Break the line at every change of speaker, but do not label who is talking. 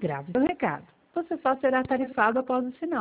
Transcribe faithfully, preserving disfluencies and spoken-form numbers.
Grave seu recado. Você só será tarifado após o sinal.